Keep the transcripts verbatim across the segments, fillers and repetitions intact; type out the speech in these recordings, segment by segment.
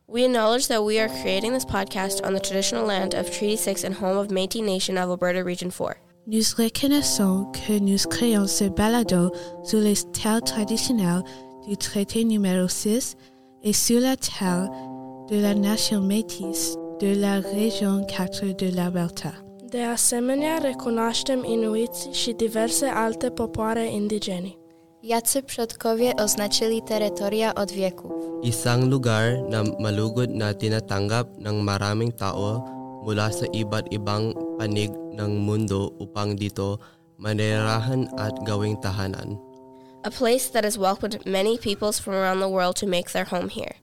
We acknowledge that we are creating this podcast on the traditional land of Treaty six and home of Métis Nation of Alberta Region four. Nous reconnaissons que nous créons ce balado sur les terres traditionnelles du traité numéro six et sur la terre de la nation métisse de la région quatre de l'Alberta. De asemenea, recunoaștem inuiți și diverse alte popoare indigene. Jacy przodkowie oznaczyli terytoria od wieków. Isang lugar na malugod na tinatanggap ng maraming tao mula sa iba't ibang panig ng mundo upang dito manirahan at gawing tahanan. A place that has welcomed many peoples from around the world to make their home here.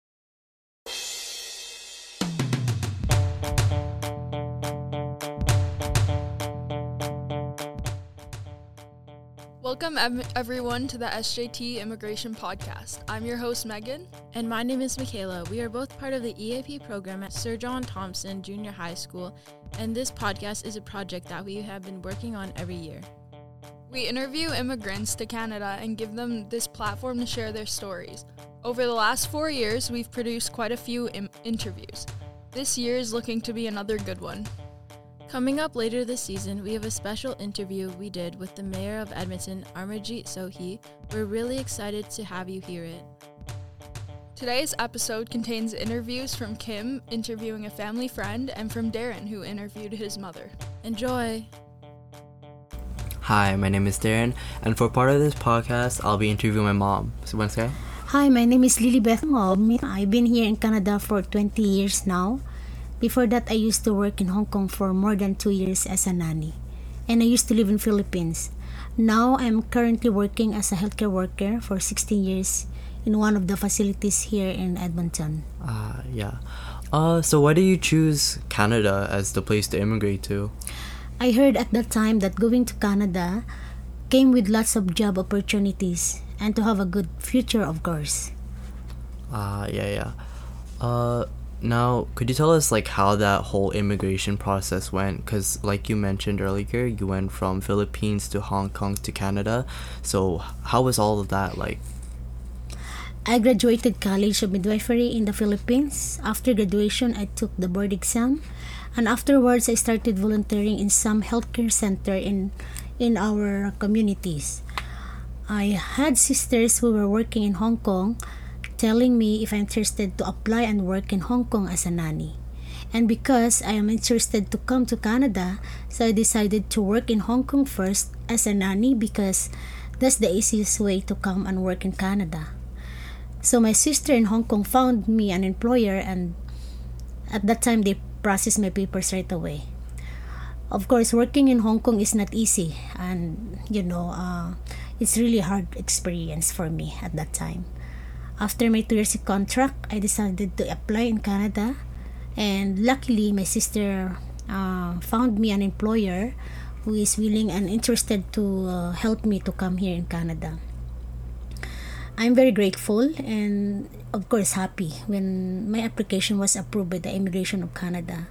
Welcome ev- everyone to the S J T Immigration Podcast. I'm your host Megan. And my name is Michaela. We are both part of the E A P program at Sir John Thompson Junior High School, and this podcast is a project that we have been working on every year. We interview immigrants to Canada and give them this platform to share their stories. Over the last four years, we've produced quite a few im- interviews. This year is looking to be another good one. Coming up later this season, we have a special interview we did with the Mayor of Edmonton, Amarjeet Sohi. We're really excited to have you hear it. Today's episode contains interviews from Kim interviewing a family friend and from Darren who interviewed his mother. Enjoy! Hi, my name is Darren, and for part of this podcast, I'll be interviewing my mom. So, what's that? Hi, my name is Lilibeth Ngob. I've been here in Canada for twenty years now. Before that, I used to work in Hong Kong for more than two years as a nanny. And I used to live in Philippines. Now, I'm currently working as a healthcare worker for sixteen years in one of the facilities here in Edmonton. Ah, uh, yeah. Uh, so why did you choose Canada as the place to immigrate to? I heard at that time that going to Canada came with lots of job opportunities and to have a good future, of course. Ah, uh, yeah, yeah. Uh... Now, could you tell us like how that whole immigration process went? Because like you mentioned earlier, you went from Philippines to Hong Kong to Canada. So how was all of that like? I graduated College of Midwifery in the Philippines. After graduation, I took the board exam. And afterwards, I started volunteering in some healthcare center in, in our communities. I had sisters who were working in Hong Kong, telling me if I'm interested to apply and work in Hong Kong as a nanny. And because I am interested to come to Canada, so I decided to work in Hong Kong first as a nanny because that's the easiest way to come and work in Canada. So my sister in Hong Kong found me an employer, and at that time they processed my papers right away. Of course, working in Hong Kong is not easy, and you know, uh, it's really hard experience for me at that time. After my two years contract, I decided to apply in Canada, and luckily my sister uh, found me an employer who is willing and interested to uh, help me to come here in Canada. I'm very grateful and of course happy when my application was approved by the Immigration of Canada.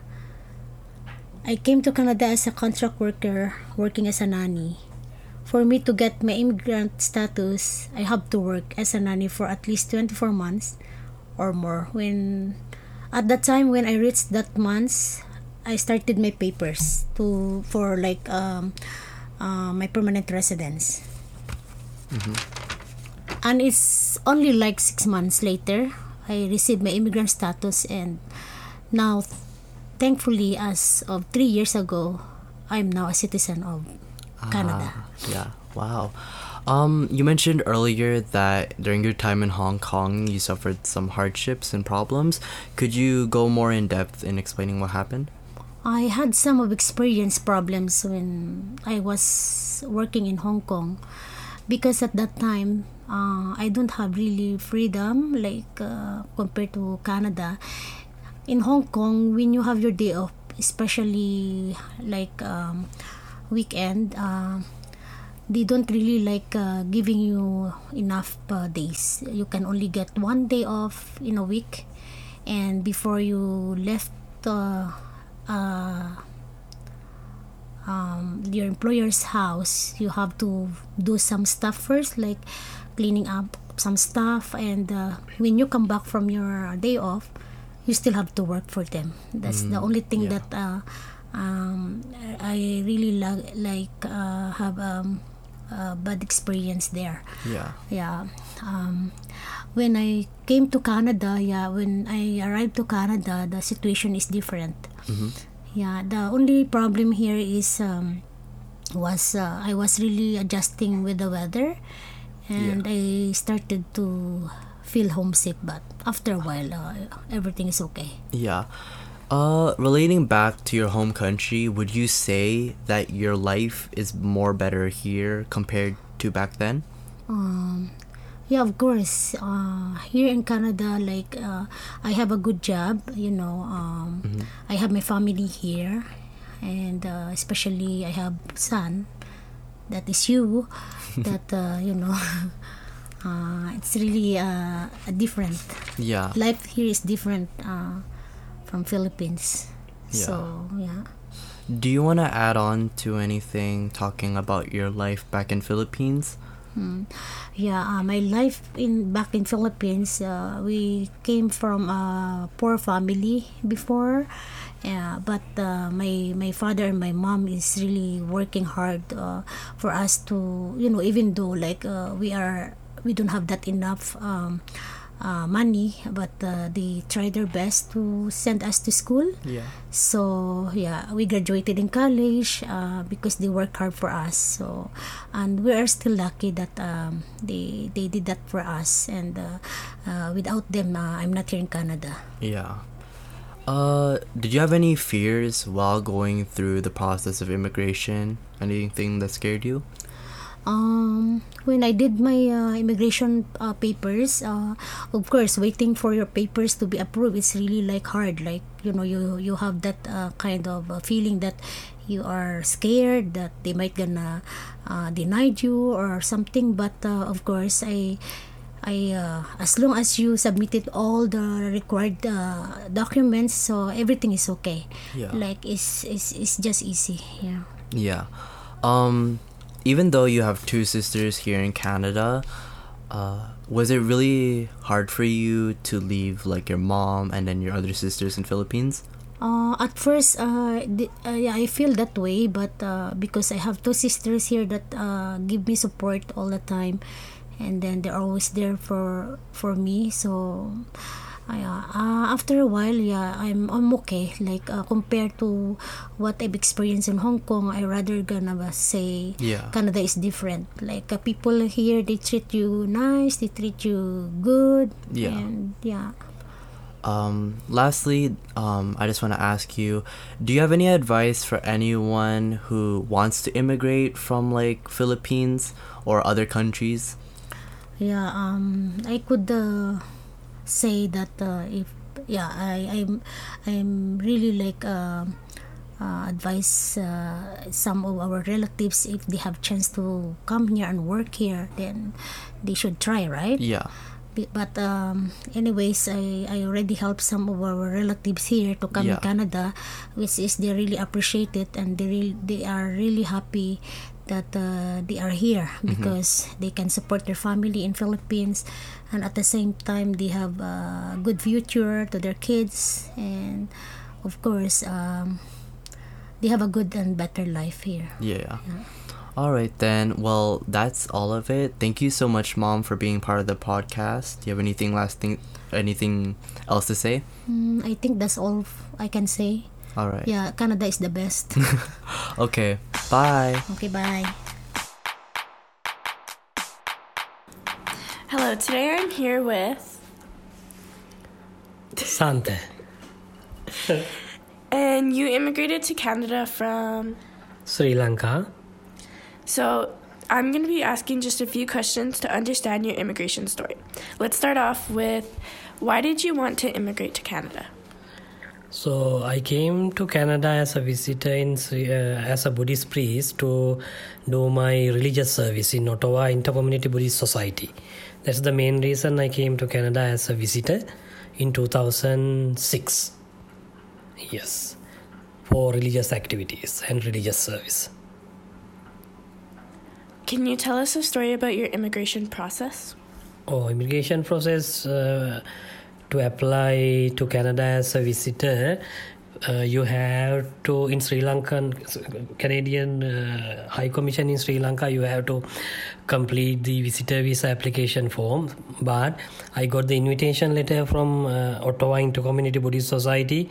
I came to Canada as a contract worker working as a nanny. For me to get my immigrant status, I have to work as a nanny for at least twenty-four months or more. When at that time when I reached that months, I started my papers to for like um, uh, my permanent residence. Mm-hmm. And it's only like six months later, I received my immigrant status, and now, thankfully, as of three years ago, I'm now a citizen of Canada. Ah, yeah. Wow. Um, you mentioned earlier that during your time in Hong Kong, you suffered some hardships and problems. Could you go more in depth in explaining what happened? I had some of experience problems when I was working in Hong Kong, because at that time uh, I don't have really freedom like uh, compared to Canada. In Hong Kong, when you have your day off, especially like um, weekend, uh, they don't really like uh, giving you enough uh, days. You can only get one day off in a week, and before you left uh, uh, um, your employer's house, you have to do some stuff first, like cleaning up some stuff, and uh, when you come back from your day off, you still have to work for them. That's Mm, the only thing yeah. that uh, um, I really la- like uh, have um, a bad experience there. Yeah. Yeah. Um, when I came to Canada, yeah, when I arrived to Canada, the situation is different. Mm-hmm. Yeah, the only problem here is um, was uh, I was really adjusting with the weather, and I started to feel homesick. But after a while, uh, everything is okay. Yeah. Uh, relating back to your home country, would you say that your life is more better here compared to back then? Um, yeah, of course. Uh, here in Canada, like uh, I have a good job. You know, um, Mhm. I have my family here, and uh, especially I have son. That is you. That uh, you know, uh, it's really uh, a different. Yeah. Life here is different uh, from Philippines. Yeah. So yeah. Do you want to add on to anything talking about your life back in Philippines? Hmm. Yeah, uh, my life in back in Philippines, uh, we came from a poor family before, yeah, but uh, my my father and my mom is really working hard uh, for us to, you know, even though like uh, we are we don't have that enough um, uh, money, but uh, they try their best to send us to school. Yeah. So yeah, we graduated in college uh, because they work hard for us. So, and we are still lucky that um, they they did that for us. And uh, uh, without them, uh, I'm not here in Canada. Yeah. Uh, did you have any fears while going through the process of immigration? Anything that scared you? Um, when I did my uh, immigration uh, papers, uh, of course, waiting for your papers to be approved, it's really like hard. Like, you know, you you have that uh, kind of uh, feeling that you are scared that they might gonna uh, deny you or something. But uh, of course, I. I uh, as long as you submitted all the required uh, documents, so everything is okay. Yeah. Like it's, it's it's just easy. Yeah. Yeah. Um, even though you have two sisters here in Canada, uh, was it really hard for you to leave like your mom and then your other sisters in Philippines? Uh, at first, uh, di- uh, yeah, I feel that way, but uh, because I have two sisters here that uh, give me support all the time, and then they're always there for for me. So, I, uh, uh, after a while, yeah, I'm I'm okay. Like uh, compared to what I've experienced in Hong Kong, I rather gonna say Yeah. Canada is different. Like uh, people here, they treat you nice, they treat you good, Yeah. and yeah. Um, lastly, um, I just want to ask you, do you have any advice for anyone who wants to immigrate from like Philippines or other countries? Yeah, um, I could uh, say that uh, if yeah, I I'm I'm really like uh, uh, advise uh, some of our relatives if they have chance to come here and work here, then they should try, right? Yeah. Bi- But um, anyways, I, I already helped some of our relatives here to come Yeah. in Canada, which is they really appreciate it, and they really, they are really happy that uh, they are here because they can support their family in Philippines, and at the same time they have a good future to their kids, and of course um, they have a good and better life here. Yeah. All right then. Well, that's all of it. Thank you so much, Mom, for being part of the podcast. Do you have anything last thing, anything else to say? Mm, I think that's all I can say. All right. Yeah, Canada is the best. Okay. Bye. Okay, bye. Hello, today I'm here with, Sante. and you immigrated to Canada from, Sri Lanka. so I'm going to be asking just a few questions to understand your immigration story. Let's start off with, why did you want to immigrate to Canada? So I came to Canada as a visitor in Sri- uh, as a Buddhist priest to do my religious service in Ottawa Intercommunity Buddhist Society. That's the main reason I came to Canada as a visitor in two thousand six. Yes, for religious activities and religious service. Can you tell us a story about your immigration process? Oh, immigration process uh, to apply to Canada as a visitor. Uh, you have to, in Sri Lankan, Canadian uh, High Commission in Sri Lanka, you have to complete the visitor visa application form. But I got the invitation letter from uh, Ottawa Inter-Community Buddhist Society,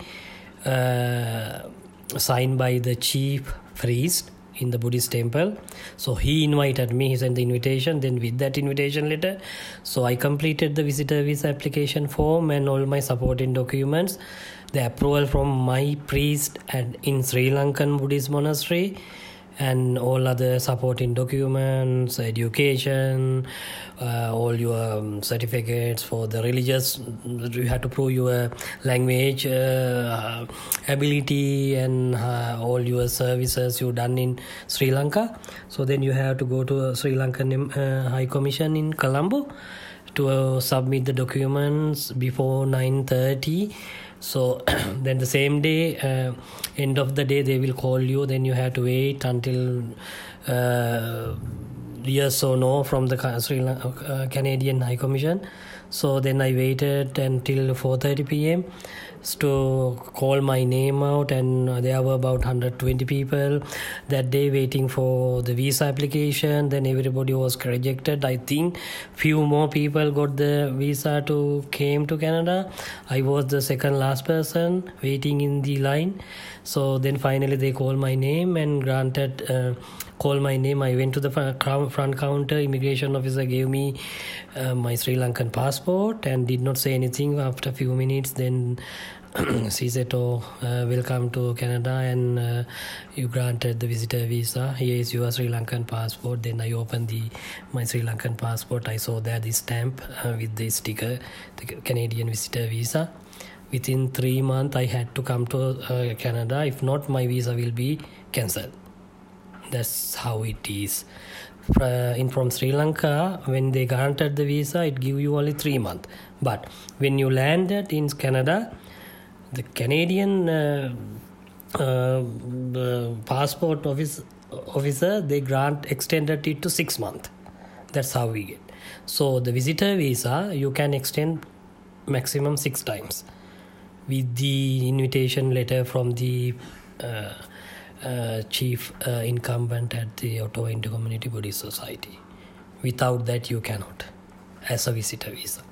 uh, signed by the chief priest in the Buddhist temple. So he invited me, he sent the invitation. Then with that invitation letter, so I completed the visitor visa application form and all my supporting documents. The approval from my priest and in Sri Lankan Buddhist monastery, and all other supporting documents, education, uh, all your um, certificates for the religious. You have to prove your language uh, ability and uh, all your services you've done in Sri Lanka. So then you have to go to Sri Lankan uh, High Commission in Colombo to uh, submit the documents before nine thirty. So then the same day, uh, end of the day, they will call you. Then you have to wait until uh, yes or no from the Sri Lanka, uh, Canadian High Commission. So then I waited until four thirty p.m. to call my name out, and there were about one hundred twenty people that day waiting for the visa application. Then everybody was rejected. I think few more people got the visa to came to Canada. I was the second last person waiting in the line. So then finally they called my name and granted uh, called my name. I went to the front counter. Immigration officer gave me uh, my Sri Lankan passport and did not say anything. After a few minutes, then she said, oh, uh, welcome to Canada, and uh, you granted the visitor visa. Here is your Sri Lankan passport. Then I opened the my Sri Lankan passport. I saw there the stamp uh, with the sticker, the Canadian visitor visa. Within three months, I had to come to uh, Canada. If not, my visa will be cancelled. That's how it is. Uh, in from Sri Lanka, when they granted the visa, it give you only three months. But when you landed in Canada, the Canadian uh, uh, uh, passport office, officer, they grant extended it to six months. That's how we get. So the visitor visa, you can extend maximum six times with the invitation letter from the uh, uh, chief uh, incumbent at the Ottawa Inter-Community Buddhist Society. Without that, you cannot, as a visitor visa.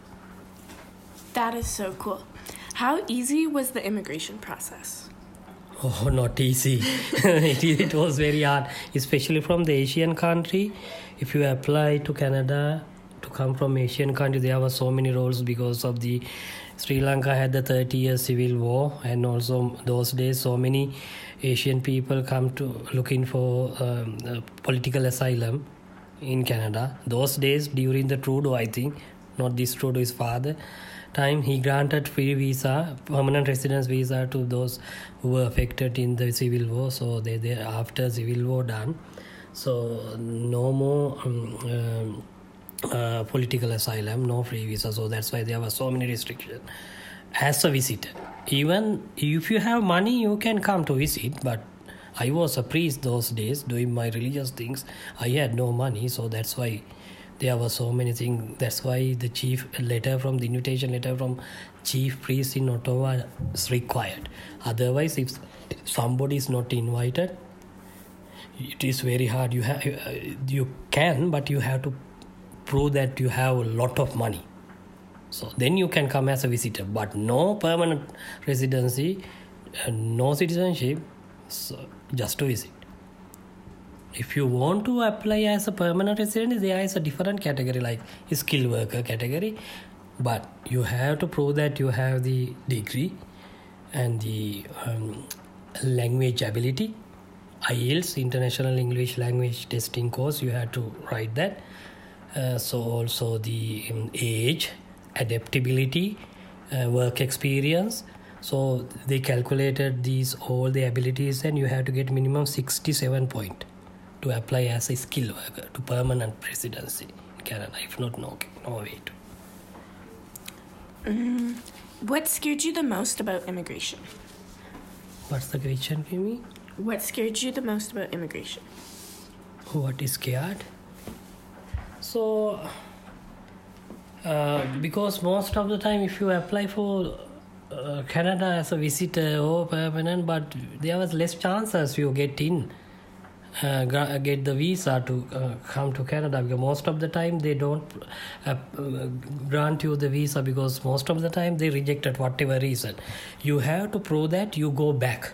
That is so cool. How easy was the immigration process? Oh, not easy. it, it was very hard, especially from the Asian country. If you apply to Canada to come from Asian country, there were so many rules because of the Sri Lanka had the thirty year civil war, and also those days so many Asian people come to looking for um, uh, political asylum in Canada. Those days during the Trudeau, I think, not this Trudeau, his father time, he granted free visa, permanent residence visa to those who were affected in the civil war. So they, they after civil war done, so no more um, um, uh, political asylum, no free visa. So that's why there were so many restrictions as a visitor. Even if you have money, you can come to visit, but I was a priest those days doing my religious things. I had no money, so that's why there were so many things. That's why the chief letter from the invitation letter from chief priest in Ottawa is required. Otherwise, if somebody is not invited, it is very hard. You have, you can, but you have to prove that you have a lot of money. So then you can come as a visitor, but no permanent residency, no citizenship, so just to visit. If you want to apply as a permanent resident, there is a different category like skilled worker category, but you have to prove that you have the degree and the um, language ability. I E L T S, International English Language Testing course, you have to write that. Uh, so also the um, age, adaptability, uh, work experience. So they calculated these all the abilities, and you have to get minimum sixty-seven point to apply as a skilled worker to permanent residency in Canada. If not, no, no way to. Mm, what scared you the most about immigration? What's the question, Kimi? What scared you the most about immigration? What is scared? So, Uh, because most of the time, if you apply for uh, Canada as a visitor or permanent, but there was less chances you get in, uh, gra- get the visa to uh, come to Canada, because most of the time they don't uh, uh, grant you the visa, because most of the time they reject at whatever reason. You have to prove that you go back.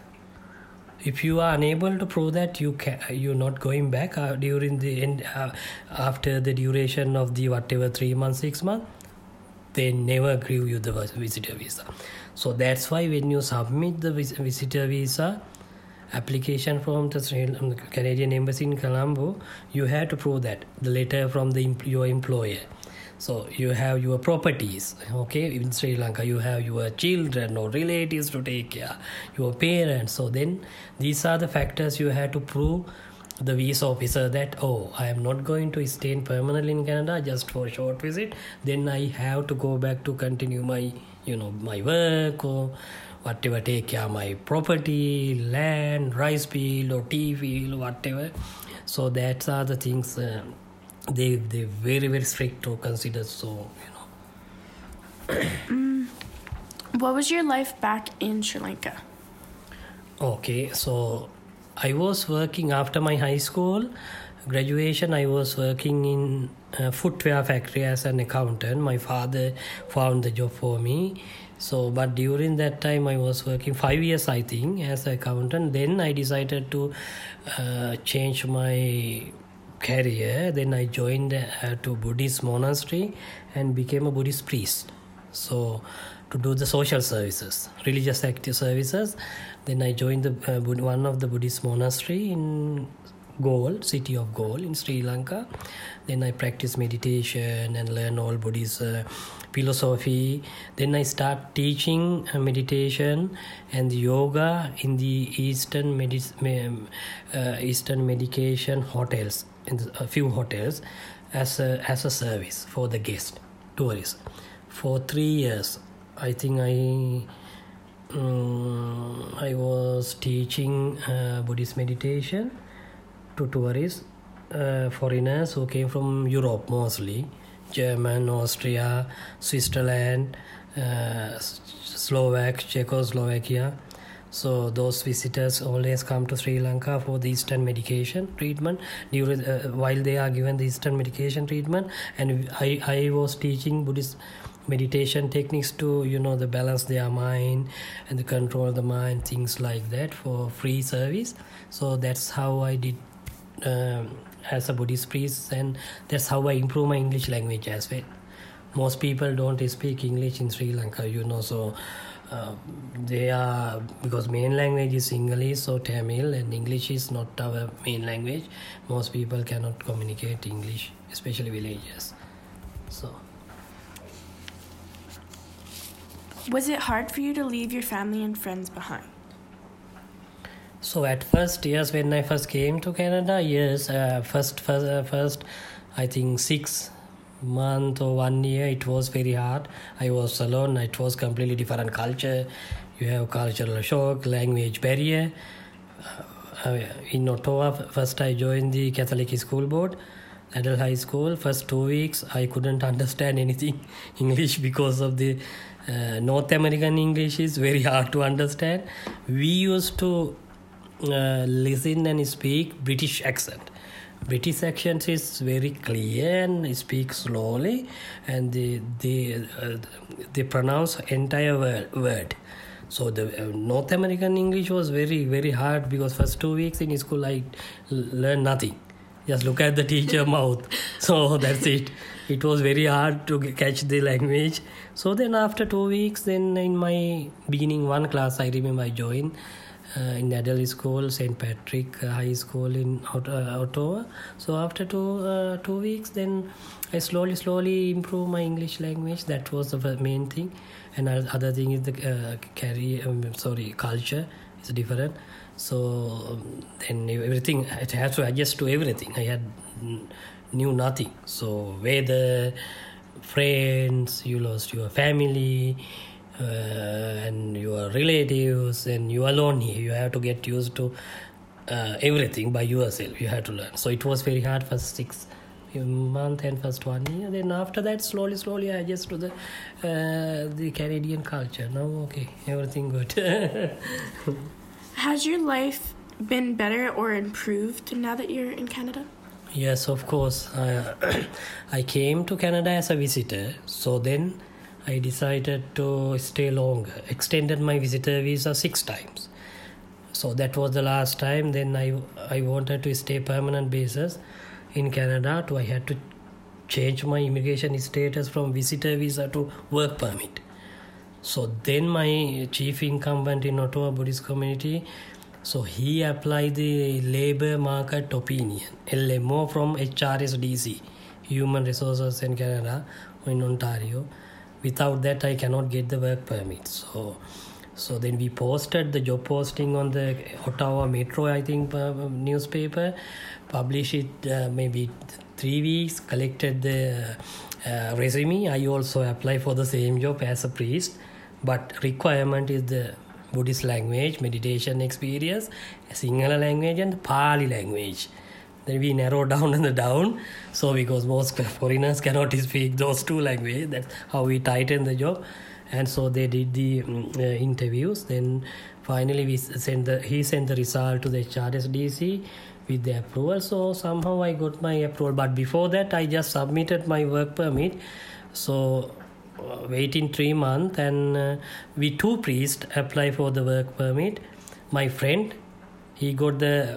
If you are unable to prove that you can, you're not going back uh, during the end, uh, after the duration of the whatever three months, six months, they never give you the visitor visa. So that's why when you submit the vis- visitor visa application from the Canadian Embassy in Colombo, you have to prove that the letter from the your employer. So you have your properties, okay, in Sri Lanka, you have your children or relatives to take care, your parents. So then these are the factors you have to prove the visa officer that, oh, I am not going to stay permanently in Canada just for a short visit. Then I have to go back to continue my, you know, my work or whatever, take care of my property, land, rice field or tea field, whatever. So that are the things uh, they they very very strict to consider. So you know. mm, what was your life back in Sri Lanka? Okay, so I was working after my high school graduation. I was working in a footwear factory as an accountant. My father found the job for me. So, but during that time I was working five years, I think, as an accountant. Then I decided to uh, change my career. Then I joined uh, to Buddhist monastery and became a Buddhist priest. So to do the social services, religious active services. Then I joined the uh, one of the Buddhist monastery in Galle, city of Galle in Sri Lanka. Then I practiced meditation and learn all Buddhist uh, philosophy. Then I start teaching uh, meditation and yoga in the Eastern Medi- uh, Eastern medication hotels, in a few hotels, as a, as a service for the guest tourists. For three years, I think I um, I was teaching uh, Buddhist meditation to tourists, uh, foreigners who came from Europe mostly, German, Austria, Switzerland, uh, Slovak, Czechoslovakia. So those visitors always come to Sri Lanka for the Eastern medication treatment during uh, while they are given the Eastern medication treatment. And I, I was teaching Buddhist meditation techniques to, you know, the balance their mind and the control the mind, things like that, for free service. So that's how I did um, as a Buddhist priest, and that's how I improve my English language as well. Most people don't speak English in Sri Lanka, you know, so uh, they are, because main language is English or Tamil, and English is not our main language. Most people cannot communicate English, especially villagers. So was it hard for you to leave your family and friends behind? So at first, yes, when I first came to Canada, yes, uh, first, first, uh, first, I think six month or one year, it was very hard. I was alone. It was completely different culture. You have cultural shock, language barrier. Uh, in Ottawa, first I joined the Catholic School Board, adult high school. First two weeks, I couldn't understand anything English because of the uh, North American English is very hard to understand. We used to uh, listen and speak British accent. British accent is very clear and speak slowly, and they they uh, they pronounce entire word. word. So the uh, North American English was very very hard, because first two weeks in school I l- learned nothing. Just look at the teacher mouth. So that's it. It was very hard to catch the language. So then after two weeks, then in my beginning one class, I remember I joined uh, in adult school, Saint Patrick High School in Ot- uh, Ottawa. So after two uh, two weeks, then I slowly slowly improved my English language. That was the main thing. And other thing is the uh, carry um, sorry culture is different. So then everything, it has to adjust to everything. I had knew nothing. So weather, friends, you lost your family, uh, and your relatives, and you alone here. You have to get used to uh, everything by yourself. You have to learn. So it was very hard for six month and first one year. Then after that, slowly, slowly, I adjust to the uh, the Canadian culture. Now, okay, everything good. Has your life been better or improved now that you're in Canada? Yes, of course. Uh, I came to Canada as a visitor, so then I decided to stay longer. Extended my visitor visa six times. So that was the last time. Then I I wanted to stay permanent basis in Canada. So I had to change my immigration status from visitor visa to work permit. So then my chief incumbent in Ottawa Buddhist community, so he applied the labor market opinion, L M O, from H R S D C, Human Resources in Canada, in Ontario. Without that, I cannot get the work permit. So, so then we posted the job posting on the Ottawa Metro, I think, uh, newspaper, published it uh, maybe three weeks, collected the uh, resume. I also applied for the same job as a priest, but requirement is the Buddhist language, meditation experience, Sinhala language and Pali language. Then we narrow down and down. So because most foreigners cannot speak those two languages, that's how we tighten the job. And so they did the um, uh, interviews. Then finally we sent the he sent the result to the H R S D C with the approval. So somehow I got my approval. But before that, I just submitted my work permit. So uh, waiting three months, and uh, we two priests apply for the work permit. My friend, he got the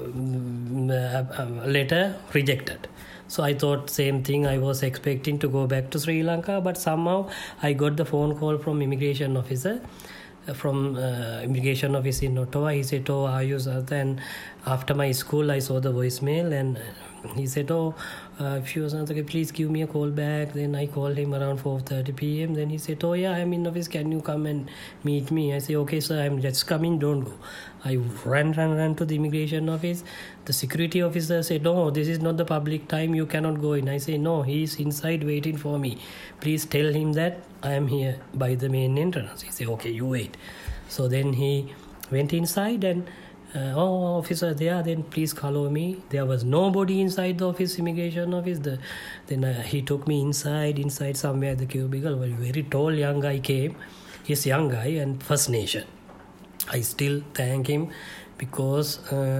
uh, uh, letter rejected. So I thought same thing. I was expecting to go back to Sri Lanka, but somehow I got the phone call from immigration officer, uh, from uh, immigration office in Ottawa. He said, "Oh, are you Sartha?" And after my school, I saw the voicemail, and he said, "Oh, uh, if you Sartha, please give me a call back." Then I called him around four thirty p.m. Then he said, "Oh yeah, I'm in office. Can you come and meet me?" I say, "Okay, sir, I'm just coming. Don't go." I ran, ran, ran to the immigration office. The security officer said, "No, this is not the public time. You cannot go in." I say, "No, he is inside waiting for me. Please tell him that I am here by the main entrance." He said, "Okay, you wait." So then he went inside and, uh, "Oh, officer there, then please follow me." There was nobody inside the office, immigration office. The, then uh, he took me inside, inside somewhere the cubicle. A very tall young guy came. He's young guy and First Nation. I still thank him because uh,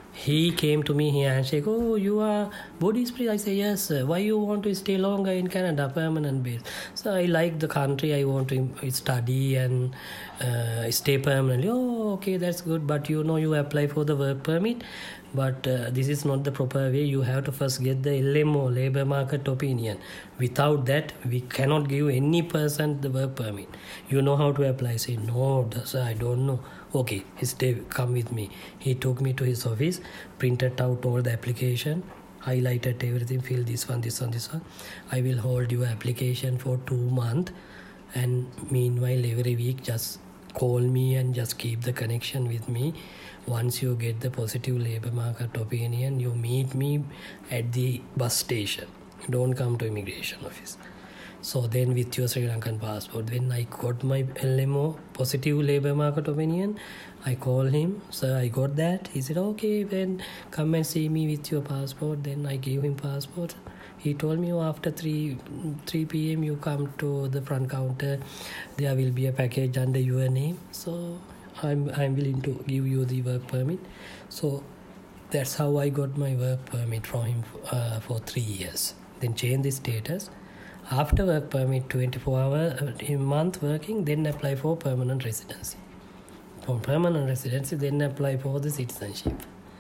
he came to me here and said, "Oh, you are Buddhist priest?" I say, "Yes, sir. Why you want to stay longer in Canada, permanent base?" So I like the country. I want to study and uh, stay permanently. "Oh, okay, that's good. But you know, you apply for the work permit. But uh, this is not the proper way. You have to first get the L M O, labor market opinion. Without that, we cannot give any person the work permit. You know how to apply?" I say, "No, sir, I don't know." "Okay, stay, come with me." He took me to his office, printed out all the application, highlighted everything, fill this one, this one, this one. "I will hold your application for two months. And meanwhile, every week, just call me and just keep the connection with me. Once you get the positive labor market opinion, you meet me at the bus station. Don't come to immigration office." So then with your Sri Lankan passport, when I got my L M O, positive labor market opinion, I called him, "Sir, I got that." He said, "Okay, then come and see me with your passport." Then I gave him passport. He told me, "Oh, after three p.m. you come to the front counter. There will be a package under your name. So I'm I'm willing to give you the work permit." So that's how I got my work permit from him uh, for three years. Then change the status. After work permit, twenty-four hours a month working, then apply for permanent residency. From permanent residency, then apply for the citizenship.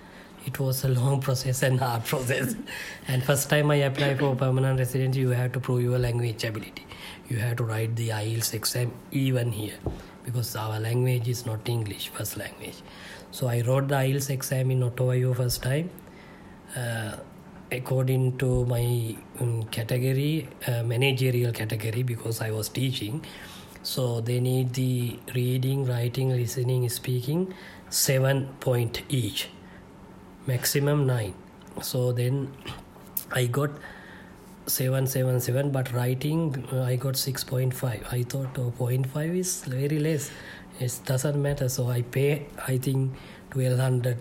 It was a long process and hard process. And first time I applied for permanent residency, you have to prove your language ability. You have to write the I E L T S exam even here, because our language is not English, first language. So I wrote the I E L T S exam in Ottawa first time. Uh, according to my um, category, uh, managerial category, because I was teaching. So they need the reading, writing, listening, speaking, seven point each, maximum nine. So then I got seven seven seven, but writing uh, I got six point five. I thought oh, zero point five is very less. It doesn't matter. So I pay, I think, twelve hundred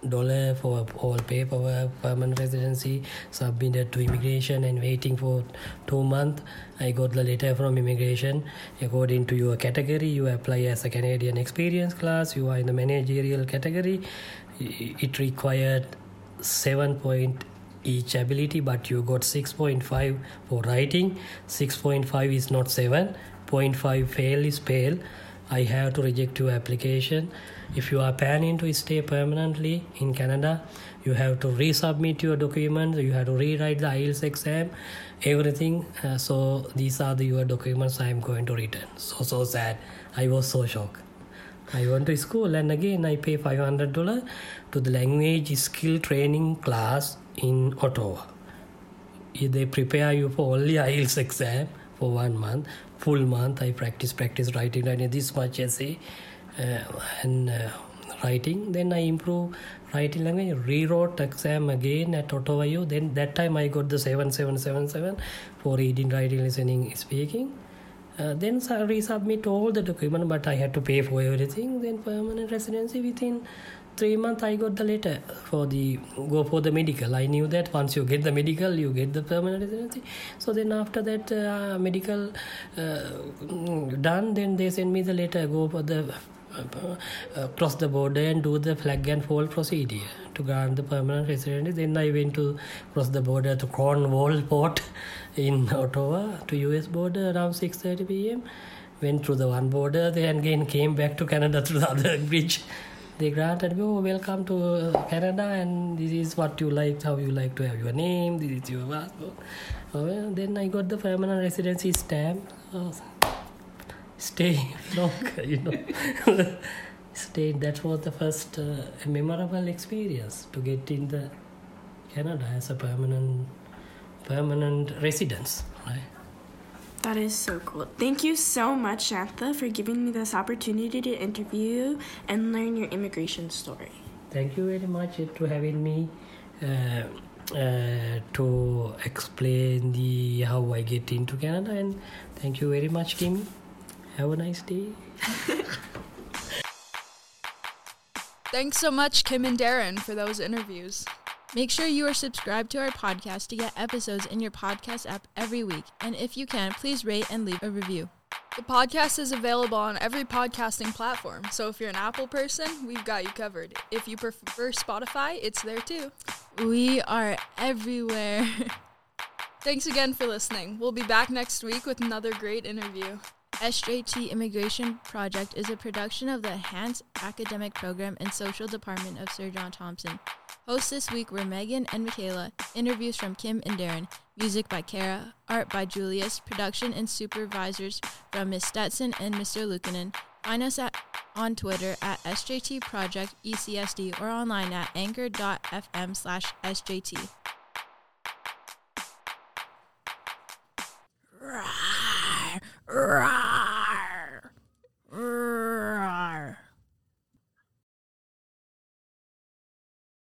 dollars for all paperwork, permanent residency, submitted to immigration and waiting for two months. I got the letter from immigration. According to your category, you apply as a Canadian experience class. You are in the managerial category. It required seven point each ability, but you got six point five for writing. six point five is not seven. zero point five fail is fail. I have to reject your application. If you are planning to stay permanently in Canada, you have to resubmit your documents. You have to rewrite the I E L T S exam, everything. Uh, so these are the your documents I am going to return. So so sad. I was so shocked. I went to school and again I pay five hundred dollars to the language skill training class in Ottawa. They prepare you for only I E L T S exam for one month, full month. I practice, practice writing, writing this much essay uh, and uh, writing. Then I improve writing language, rewrote exam again at Ottawa U. Then that time I got the seven seven seven seven for reading, writing, listening, speaking. Uh, then I resubmit all the document, but I had to pay for everything. Then permanent residency within three months I got the letter for the go for the medical. I knew that once you get the medical, you get the permanent residency. So then after that uh, medical uh, done, then they send me the letter, go for the uh, uh, cross the border and do the flag and fall procedure to grant the permanent residency. Then I went to cross the border to Cornwall Port in Ottawa to U S border around six thirty p.m. Went through the one border, then again came back to Canada through the other bridge. They granted me, oh, welcome to Canada, and this is what you like, how you like to have your name, this is your passport. Oh, well, then I got the permanent residency stamp. Oh, stay long, you know. Stay. That was the first uh, memorable experience to get in the Canada as a permanent permanent residence, right? That is so cool. Thank you so much, Shantha, for giving me this opportunity to interview and learn your immigration story. Thank you very much for having me uh, uh, to explain the how I get into Canada, and thank you very much, Kim. Have a nice day. Thanks so much, Kim and Darren, for those interviews. Make sure you are subscribed to our podcast to get episodes in your podcast app every week. And if you can, please rate and leave a review. The podcast is available on every podcasting platform, so if you're an Apple person, we've got you covered. If you prefer Spotify, it's there too. We are everywhere. Thanks again for listening. We'll be back next week with another great interview. S J T Immigration Project is a production of the Enhanced Academic Program and Social Department of Sir John Thompson. Hosts this week were Megan and Michaela, interviews from Kim and Darren, music by Kara, art by Julius, production and supervisors from Miss Stetson and Mister Lukanen. Find us at, on Twitter at S J T Project E C S D or online at anchor.fm slash SJT. Rawr, rawr, rawr.